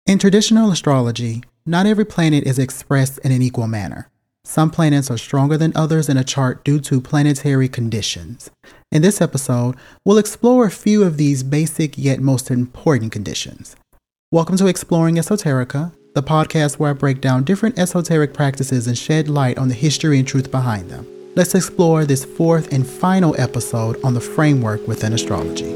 In traditional astrology, not every planet is expressed in an equal manner. Some planets are stronger than others in a chart due to planetary conditions. In this episode, we'll explore a few of these basic yet most important conditions. Welcome to Exploring Esoterica, the podcast where I break down different esoteric practices and shed light on the history and truth behind them. Let's explore this fourth and final episode on the framework within astrology.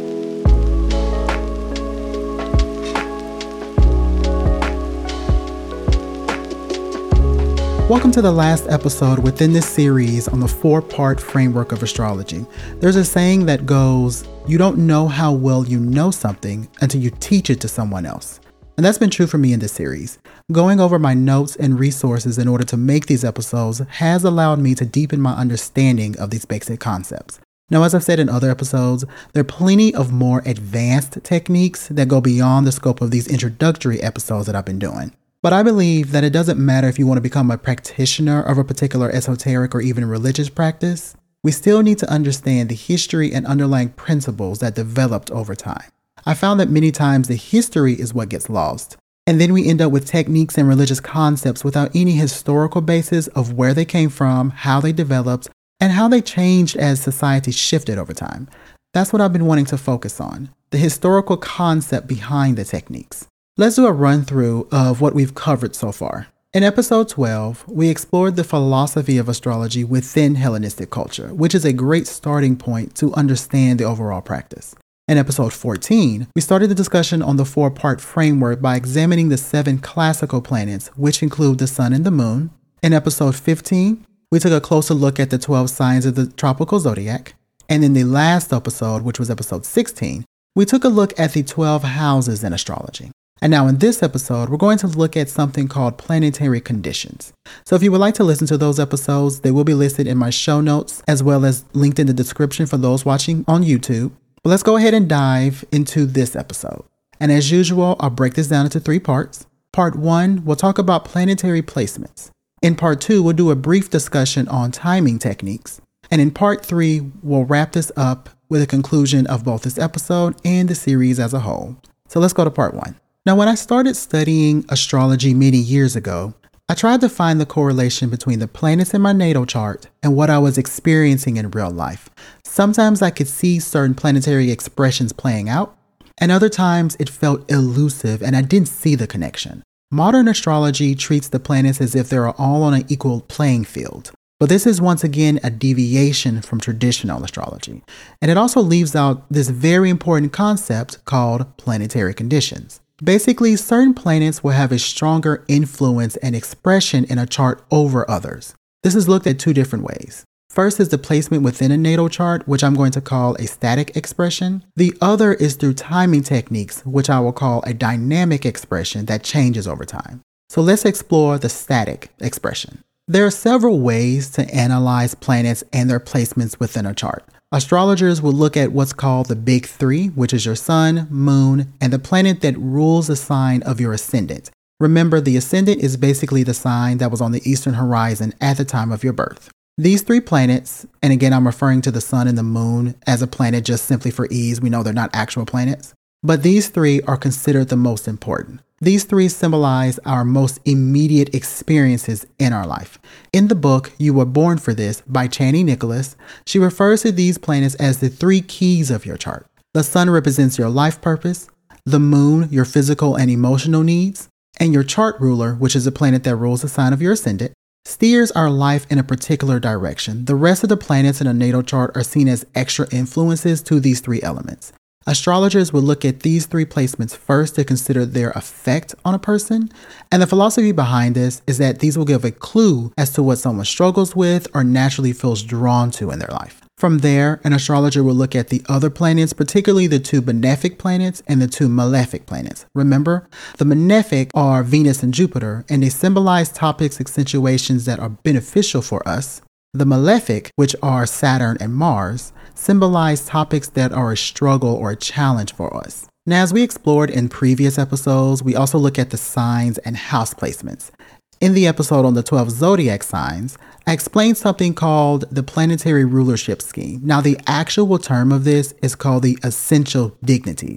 Welcome to the last episode within this series on the four-part framework of astrology. There's a saying that goes, you don't know how well you know something until you teach it to someone else. And that's been true for me in this series. Going over my notes and resources in order to make these episodes has allowed me to deepen my understanding of these basic concepts. Now, as I've said in other episodes, there are plenty of more advanced techniques that go beyond the scope of these introductory episodes that I've been doing. But I believe that it doesn't matter if you want to become a practitioner of a particular esoteric or even religious practice. We still need to understand the history and underlying principles that developed over time. I found that many times the history is what gets lost. And then we end up with techniques and religious concepts without any historical basis of where they came from, how they developed, and how they changed as society shifted over time. That's what I've been wanting to focus on, the historical concept behind the techniques. Let's do a run through of what we've covered so far. In episode 12, we explored the philosophy of astrology within Hellenistic culture, which is a great starting point to understand the overall practice. In episode 14, we started the discussion on the four-part framework by examining the 7 classical planets, which include the sun and the moon. In episode 15, we took a closer look at the 12 signs of the tropical zodiac. And in the last episode, which was episode 16, we took a look at the 12 houses in astrology. And now in this episode, we're going to look at something called planetary conditions. So if you would like to listen to those episodes, they will be listed in my show notes as well as linked in the description for those watching on YouTube. But let's go ahead and dive into this episode. And as usual, I'll break this down into 3 parts. Part 1, we'll talk about planetary placements. In part 2, we'll do a brief discussion on timing techniques. And in part 3, we'll wrap this up with a conclusion of both this episode and the series as a whole. So let's go to part 1. Now, when I started studying astrology many years ago, I tried to find the correlation between the planets in my natal chart and what I was experiencing in real life. Sometimes I could see certain planetary expressions playing out, and other times it felt elusive and I didn't see the connection. Modern astrology treats the planets as if they are all on an equal playing field. But this is once again a deviation from traditional astrology. And it also leaves out this very important concept called planetary conditions. Basically, certain planets will have a stronger influence and expression in a chart over others. This is looked at 2 different ways. First is the placement within a natal chart, which I'm going to call a static expression. The other is through timing techniques, which I will call a dynamic expression that changes over time. So let's explore the static expression. There are several ways to analyze planets and their placements within a chart. Astrologers will look at what's called the big 3, which is your sun, moon, and the planet that rules the sign of your ascendant. Remember, the ascendant is basically the sign that was on the eastern horizon at the time of your birth. These 3 planets, and again, I'm referring to the sun and the moon as a planet just simply for ease. We know they're not actual planets. But these 3 are considered the most important. These 3 symbolize our most immediate experiences in our life. In the book, You Were Born for This by Chani Nicholas, she refers to these planets as the 3 keys of your chart. The sun represents your life purpose, the moon, your physical and emotional needs, and your chart ruler, which is a planet that rules the sign of your ascendant, steers our life in a particular direction. The rest of the planets in a natal chart are seen as extra influences to these 3 elements. Astrologers will look at these 3 placements first to consider their effect on a person, and the philosophy behind this is that these will give a clue as to what someone struggles with or naturally feels drawn to in their life. From there, an astrologer will look at the other planets, particularly the 2 benefic planets and the 2 malefic planets. Remember, the benefic are Venus and Jupiter, and they symbolize topics and situations that are beneficial for us. The malefic, which are Saturn and Mars, symbolize topics that are a struggle or a challenge for us. Now, as we explored in previous episodes, we also look at the signs and house placements. In the episode on the 12 zodiac signs, I explained something called the planetary rulership scheme. Now, the actual term of this is called the essential dignities.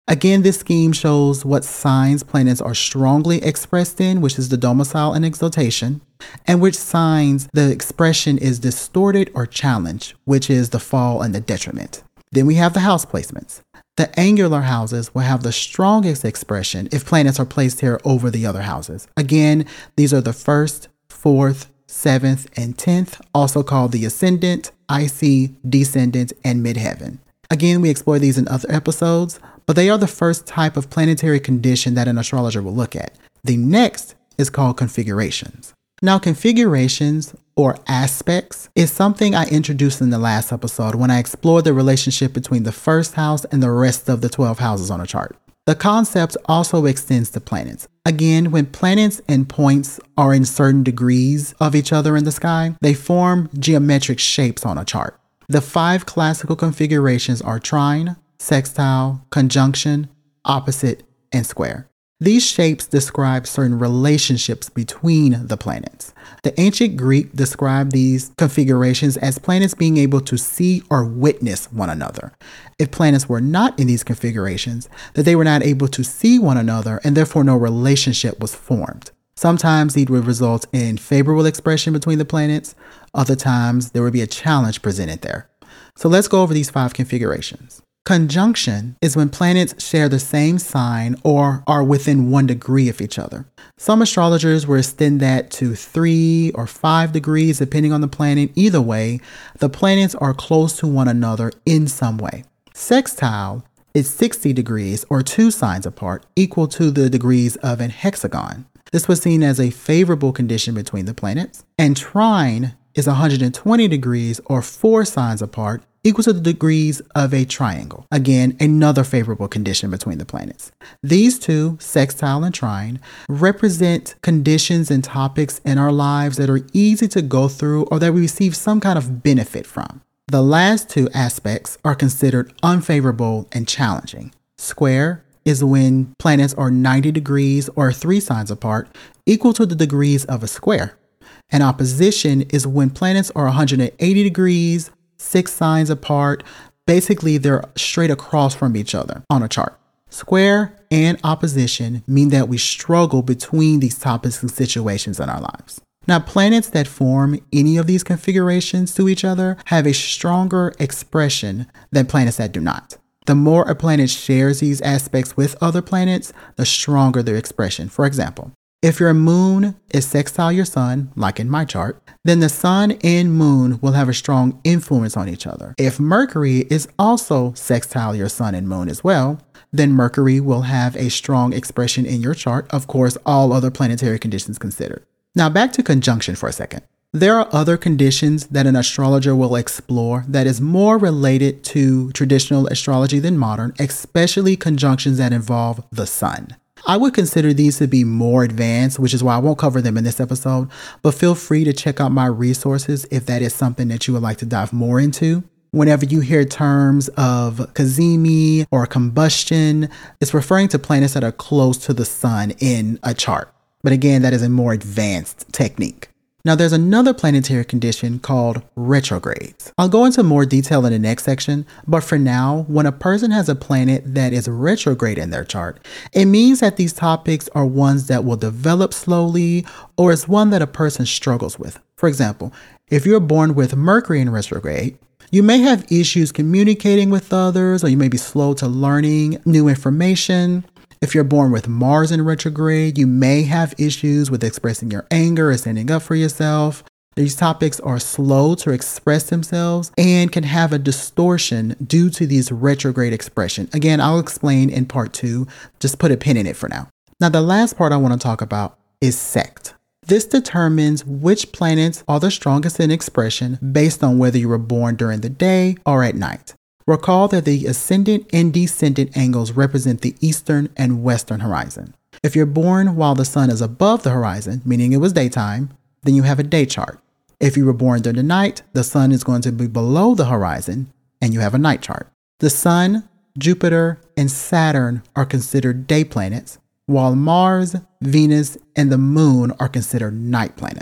Again, this scheme shows what signs planets are strongly expressed in, which is the domicile and exaltation, and which signs the expression is distorted or challenged, which is the fall and the detriment. Then we have the house placements. The angular houses will have the strongest expression if planets are placed here over the other houses. Again, these are the 1st, 4th, 7th, and 10th, also called the ascendant, IC, descendant, and midheaven. Again, we explore these in other episodes, but they are the first type of planetary condition that an astrologer will look at. The next is called configurations. Now, configurations or aspects is something I introduced in the last episode when I explored the relationship between the first house and the rest of the 12 houses on a chart. The concept also extends to planets. Again, when planets and points are in certain degrees of each other in the sky, they form geometric shapes on a chart. The 5 classical configurations are trine, sextile, conjunction, opposite, and square. These shapes describe certain relationships between the planets. The ancient Greek described these configurations as planets being able to see or witness one another. If planets were not in these configurations, that they were not able to see one another and therefore no relationship was formed. Sometimes these would result in favorable expression between the planets. Other times there would be a challenge presented there. So let's go over these 5 configurations. Conjunction is when planets share the same sign or are within 1 degree of each other. Some astrologers will extend that to 3 or 5 degrees depending on the planet. Either way, the planets are close to one another in some way. Sextile is 60 degrees or 2 signs apart, equal to the degrees of an hexagon. This was seen as a favorable condition between the planets. And trine is 120 degrees or 4 signs apart, equal to the degrees of a triangle. Again, another favorable condition between the planets. These two, sextile and trine, represent conditions and topics in our lives that are easy to go through or that we receive some kind of benefit from. The last 2 aspects are considered unfavorable and challenging. Square is when planets are 90 degrees or 3 signs apart, equal to the degrees of a square. And opposition is when planets are 180 degrees, 6 signs apart. Basically, they're straight across from each other on a chart. Square and opposition mean that we struggle between these topics and situations in our lives. Now, planets that form any of these configurations to each other have a stronger expression than planets that do not. The more a planet shares these aspects with other planets, the stronger their expression. For example, if your moon is sextile your sun, like in my chart, then the sun and moon will have a strong influence on each other. If Mercury is also sextile your sun and moon as well, then Mercury will have a strong expression in your chart, of course, all other planetary conditions considered. Now back to conjunction for a second. There are other conditions that an astrologer will explore that is more related to traditional astrology than modern, especially conjunctions that involve the sun. I would consider these to be more advanced, which is why I won't cover them in this episode, but feel free to check out my resources if that is something that you would like to dive more into. Whenever you hear terms of cazimi or combustion, it's referring to planets that are close to the sun in a chart. But again, that is a more advanced technique. Now, there's another planetary condition called retrogrades. I'll go into more detail in the next section, but for now, when a person has a planet that is retrograde in their chart, it means that these topics are ones that will develop slowly or is one that a person struggles with. For example, if you're born with Mercury in retrograde, you may have issues communicating with others, or you may be slow to learning new information. If you're born with Mars in retrograde, you may have issues with expressing your anger or standing up for yourself. These topics are slow to express themselves and can have a distortion due to these retrograde expression. Again, I'll explain in part 2. Just put a pin in it for now. Now, the last part I want to talk about is sect. This determines which planets are the strongest in expression based on whether you were born during the day or at night. Recall that the ascendant and descendant angles represent the eastern and western horizon. If you're born while the sun is above the horizon, meaning it was daytime, then you have a day chart. If you were born during the night, the sun is going to be below the horizon and you have a night chart. The sun, Jupiter, and Saturn are considered day planets, while Mars, Venus, and the moon are considered night planets.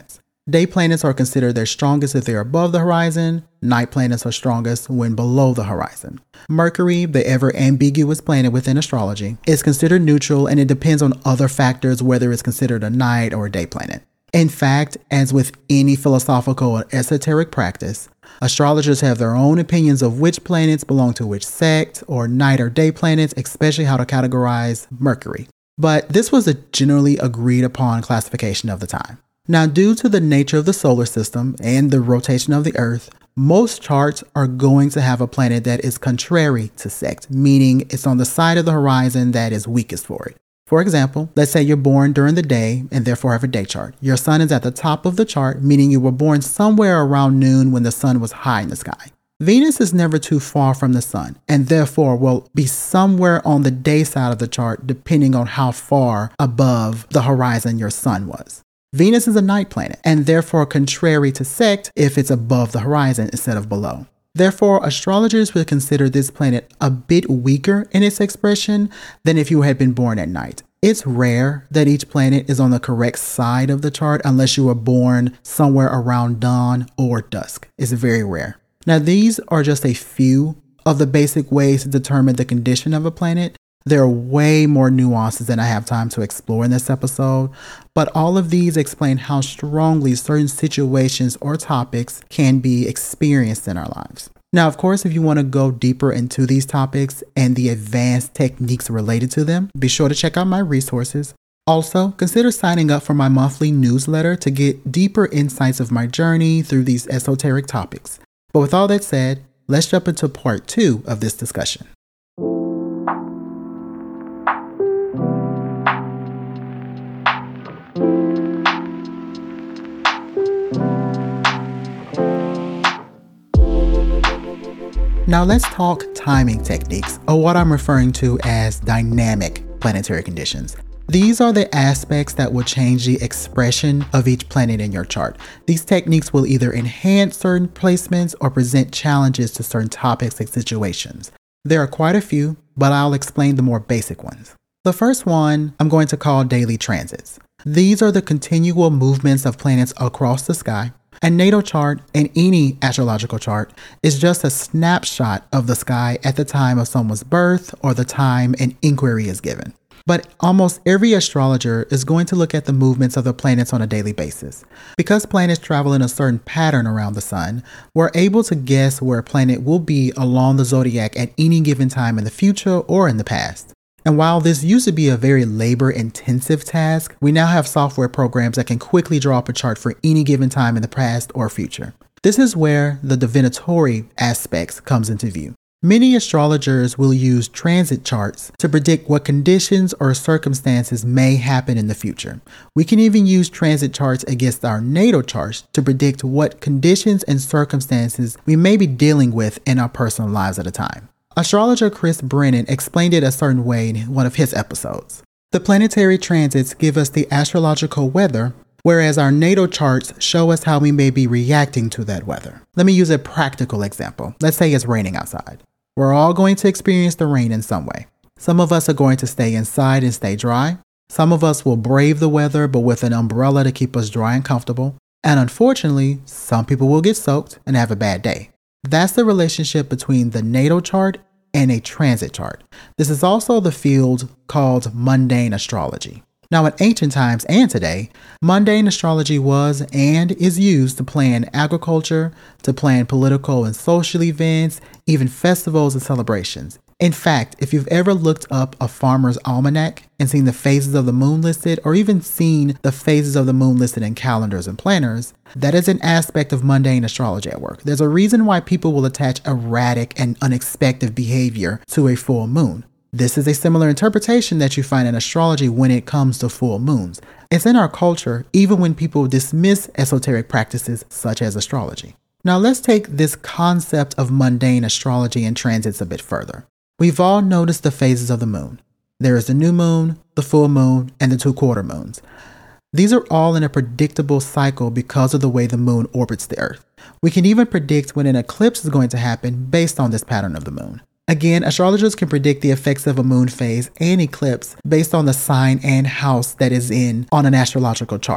Day planets are considered their strongest if they're above the horizon. Night planets are strongest when below the horizon. Mercury, the ever ambiguous planet within astrology, is considered neutral, and it depends on other factors whether it's considered a night or a day planet. In fact, as with any philosophical or esoteric practice, astrologers have their own opinions of which planets belong to which sect, or night or day planets, especially how to categorize Mercury. But this was a generally agreed upon classification of the time. Now, due to the nature of the solar system and the rotation of the Earth, most charts are going to have a planet that is contrary to sect, meaning it's on the side of the horizon that is weakest for it. For example, let's say you're born during the day and therefore have a day chart. Your sun is at the top of the chart, meaning you were born somewhere around noon when the sun was high in the sky. Venus is never too far from the sun and therefore will be somewhere on the day side of the chart depending on how far above the horizon your sun was. Venus is a night planet and therefore contrary to sect if it's above the horizon instead of below. Therefore, astrologers would consider this planet a bit weaker in its expression than if you had been born at night. It's rare that each planet is on the correct side of the chart unless you were born somewhere around dawn or dusk. It's very rare. Now, these are just a few of the basic ways to determine the condition of a planet. There are way more nuances than I have time to explore in this episode, but all of these explain how strongly certain situations or topics can be experienced in our lives. Now, of course, if you want to go deeper into these topics and the advanced techniques related to them, be sure to check out my resources. Also, consider signing up for my monthly newsletter to get deeper insights of my journey through these esoteric topics. But with all that said, let's jump into part 2 of this discussion. Now let's talk timing techniques, or what I'm referring to as dynamic planetary conditions. These are the aspects that will change the expression of each planet in your chart. These techniques will either enhance certain placements or present challenges to certain topics and situations. There are quite a few, but I'll explain the more basic ones. The first one I'm going to call daily transits. These are the continual movements of planets across the sky. A natal chart and any astrological chart is just a snapshot of the sky at the time of someone's birth or the time an inquiry is given. But almost every astrologer is going to look at the movements of the planets on a daily basis. Because planets travel in a certain pattern around the sun, we're able to guess where a planet will be along the zodiac at any given time in the future or in the past. And while this used to be a very labor-intensive task, we now have software programs that can quickly draw up a chart for any given time in the past or future. This is where the divinatory aspects comes into view. Many astrologers will use transit charts to predict what conditions or circumstances may happen in the future. We can even use transit charts against our natal charts to predict what conditions and circumstances we may be dealing with in our personal lives at a time. Astrologer Chris Brennan explained it a certain way in one of his episodes. The planetary transits give us the astrological weather, whereas our natal charts show us how we may be reacting to that weather. Let me use a practical example. Let's say it's raining outside. We're all going to experience the rain in some way. Some of us are going to stay inside and stay dry. Some of us will brave the weather, but with an umbrella to keep us dry and comfortable. And unfortunately, some people will get soaked and have a bad day. That's the relationship between the natal chart and a transit chart. This is also the field called mundane astrology. Now, in ancient times and today, mundane astrology was and is used to plan agriculture, to plan political and social events, even festivals and celebrations. In fact, if you've ever looked up a farmer's almanac and seen the phases of the moon listed, or even seen the phases of the moon listed in calendars and planners, that is an aspect of mundane astrology at work. There's a reason why people will attach erratic and unexpected behavior to a full moon. This is a similar interpretation that you find in astrology when it comes to full moons. It's in our culture, even when people dismiss esoteric practices such as astrology. Now let's take this concept of mundane astrology and transits a bit further. We've all noticed the phases of the moon. There is the new moon, the full moon, and the 2 quarter moons. These are all in a predictable cycle because of the way the moon orbits the Earth. We can even predict when an eclipse is going to happen based on this pattern of the moon. Again, astrologers can predict the effects of a moon phase and eclipse based on the sign and house that is in on an astrological chart.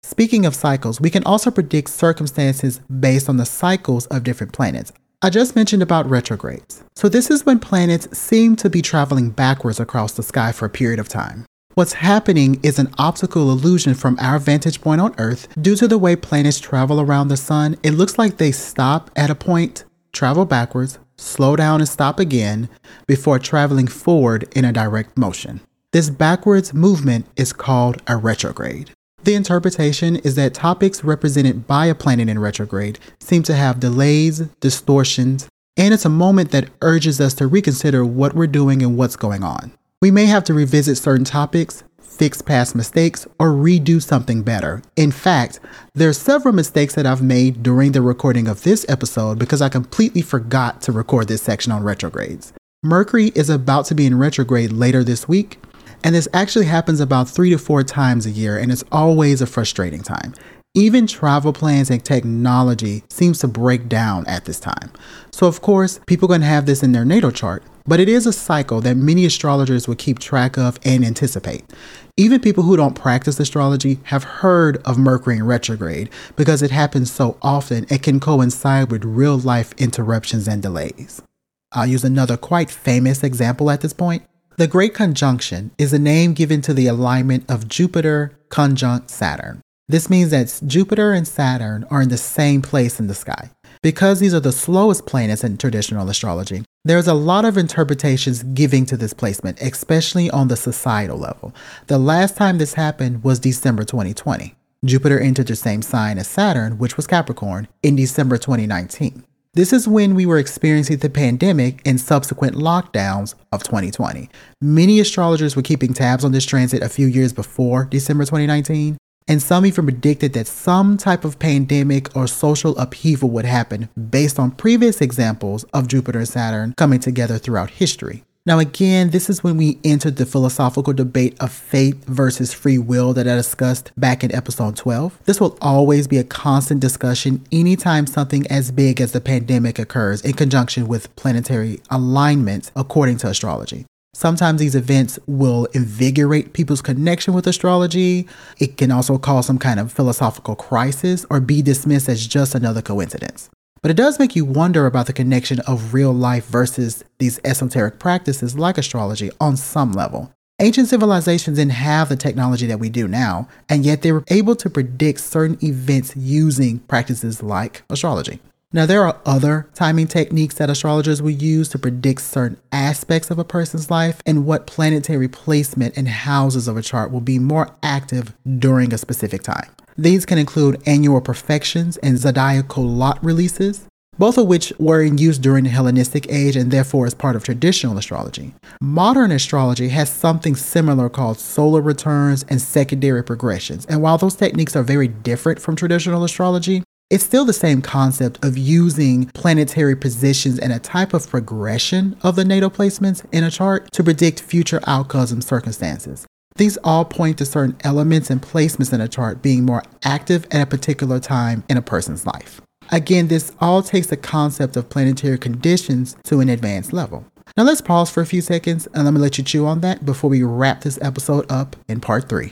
Speaking of cycles, we can also predict circumstances based on the cycles of different planets. I just mentioned about retrogrades. So this is when planets seem to be traveling backwards across the sky for a period of time. What's happening is an optical illusion from our vantage point on Earth. Due to the way planets travel around the sun, it looks like they stop at a point, travel backwards, slow down and stop again before traveling forward in a direct motion. This backwards movement is called a retrograde. The interpretation is that topics represented by a planet in retrograde seem to have delays, distortions, and it's a moment that urges us to reconsider what we're doing and what's going on. We may have to revisit certain topics, fix past mistakes, or redo something better. In fact, there are several mistakes that I've made during the recording of this episode because I completely forgot to record this section on retrogrades. Mercury is about to be in retrograde later this week, and this actually happens about 3 to 4 times a year, and it's always a frustrating time. Even travel plans and technology seems to break down at this time. So of course, people are going to have this in their natal chart, but it is a cycle that many astrologers will keep track of and anticipate. Even people who don't practice astrology have heard of Mercury in retrograde because it happens so often it can coincide with real life interruptions and delays. I'll use another quite famous example at this point. The Great Conjunction is a name given to the alignment of Jupiter conjunct Saturn. This means that Jupiter and Saturn are in the same place in the sky. Because these are the slowest planets in traditional astrology, there's a lot of interpretations giving to this placement, especially on the societal level. The last time this happened was December 2020. Jupiter entered the same sign as Saturn, which was Capricorn, in December 2019. This is when we were experiencing the pandemic and subsequent lockdowns of 2020. Many astrologers were keeping tabs on this transit a few years before December 2019, and some even predicted that some type of pandemic or social upheaval would happen based on previous examples of Jupiter and Saturn coming together throughout history. Now again, this is when we entered the philosophical debate of fate versus free will that I discussed back in episode 12. This will always be a constant discussion anytime something as big as the pandemic occurs in conjunction with planetary alignments according to astrology. Sometimes these events will invigorate people's connection with astrology. It can also cause some kind of philosophical crisis or be dismissed as just another coincidence. But it does make you wonder about the connection of real life versus these esoteric practices like astrology on some level. Ancient civilizations didn't have the technology that we do now, and yet they were able to predict certain events using practices like astrology. Now, there are other timing techniques that astrologers will use to predict certain aspects of a person's life and what planetary placement and houses of a chart will be more active during a specific time. These can include annual perfections and zodiacal lot releases, both of which were in use during the Hellenistic age and therefore is part of traditional astrology. Modern astrology has something similar called solar returns and secondary progressions, and while those techniques are very different from traditional astrology, it's still the same concept of using planetary positions and a type of progression of the natal placements in a chart to predict future outcomes and circumstances. These all point to certain elements and placements in a chart being more active at a particular time in a person's life. Again, this all takes the concept of planetary conditions to an advanced level. Now let's pause for a few seconds and let me let you chew on that before we wrap this episode up in part 3.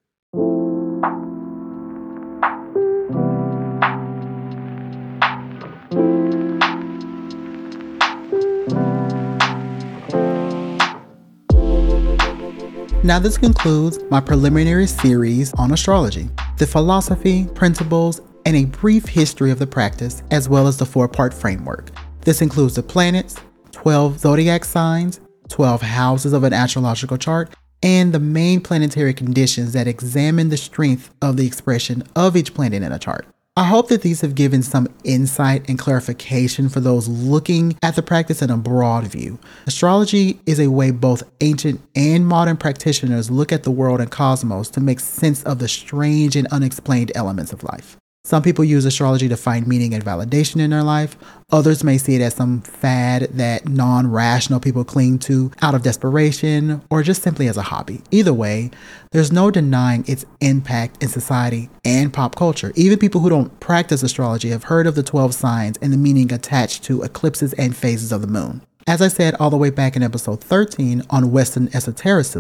Now this concludes my preliminary series on astrology, the philosophy, principles, and a brief history of the practice, as well as the 4-part framework. This includes the planets, 12 zodiac signs, 12 houses of an astrological chart, and the main planetary conditions that examine the strength of the expression of each planet in a chart. I hope that these have given some insight and clarification for those looking at the practice in a broad view. Astrology is a way both ancient and modern practitioners look at the world and cosmos to make sense of the strange and unexplained elements of life. Some people use astrology to find meaning and validation in their life. Others may see it as some fad that non-rational people cling to out of desperation or just simply as a hobby. Either way, there's no denying its impact in society and pop culture. Even people who don't practice astrology have heard of the 12 signs and the meaning attached to eclipses and phases of the moon. As I said all the way back in episode 13 on Western esotericism,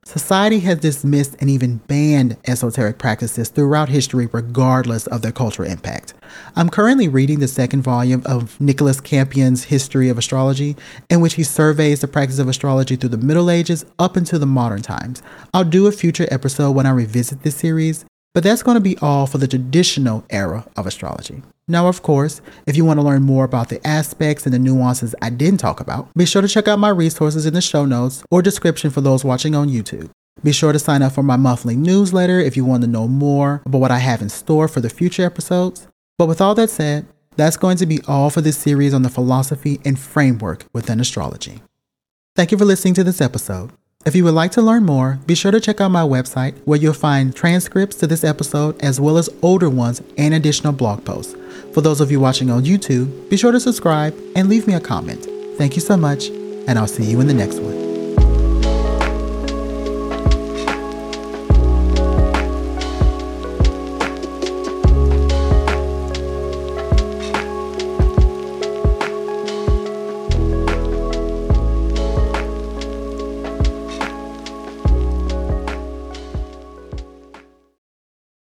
Society has dismissed and even banned esoteric practices throughout history regardless of their cultural impact. I'm currently reading the second volume of Nicholas Campion's History of Astrology, in which he surveys the practice of astrology through the Middle Ages up into the modern times. I'll do a future episode when I revisit this series, but that's going to be all for the traditional era of astrology. Now, of course, if you want to learn more about the aspects and the nuances I didn't talk about, be sure to check out my resources in the show notes or description for those watching on YouTube. Be sure to sign up for my monthly newsletter if you want to know more about what I have in store for the future episodes. But with all that said, that's going to be all for this series on the philosophy and framework within astrology. Thank you for listening to this episode. If you would like to learn more, be sure to check out my website where you'll find transcripts to this episode as well as older ones and additional blog posts. For those of you watching on YouTube, be sure to subscribe and leave me a comment. Thank you so much, and I'll see you in the next one.